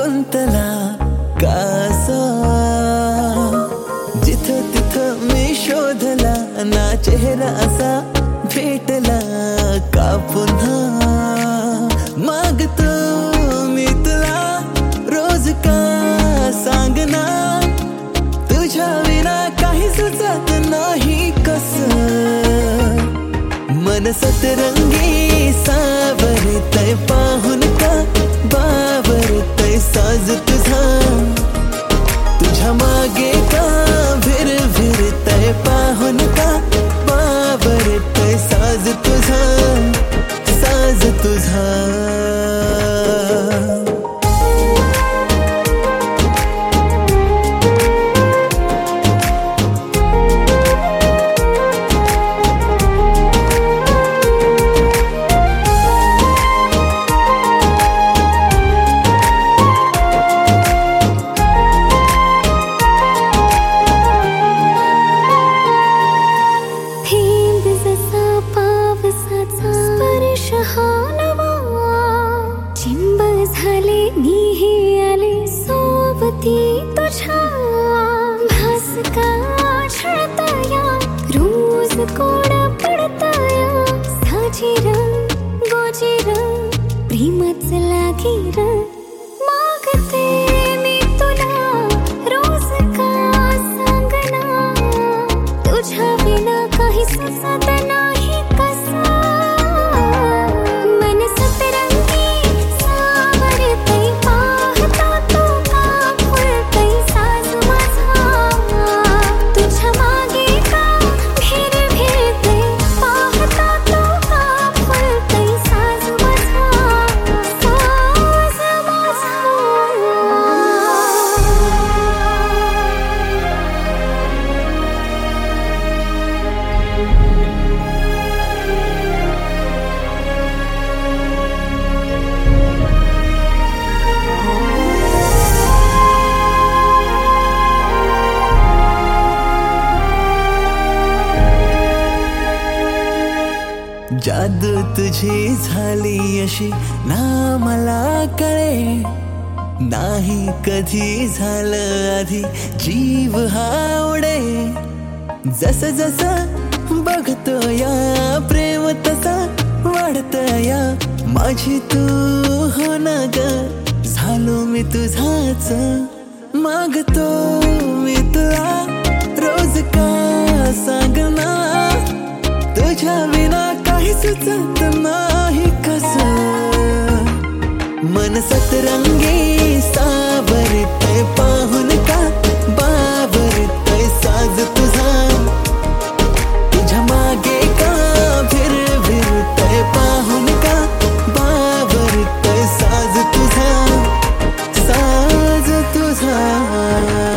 गुंतला कासा, जिथं तिथं मी शोधला ना चेहरा असा भेटला का पुन्हा. मागतो मी तुला रोज का सांगना, तुझ्या विना काही सुचत नाही कसं. मन सतरंगी सावरतय पाहून का बावरतय साज तुझा. तुझ्या मागे का भिरभिरतय पाहून का बावरतय साज तुझा, साज तुझा. चिंब झाले मी आले सोबती तुझ्या. भास का छळतया रोज कोड पडतया. साजीर गोजीर प्रेमच लागीर. मागते मी तुला रोज का सांगना, तुझ्या विना काही सुचत नाही कसं. जादू तुझी झाली अशी ना मला कळे. नाही कधी झालं आधी जीव हा उडे. जस जस बघतो या प्रेम तसा वाढतया. माझी तू हो ना ग, झालो मी तुझाच. मागतो मी तुला रोज का सांगना, तुझ्या विना काही सुचत नाही कसं. मन सतरंगी सावरतय पाहून का बावरतय साज तुझा. तुझ्या मागे का भिरभिरतय पाहून का बावरतय साज तुझा, साज तुझा.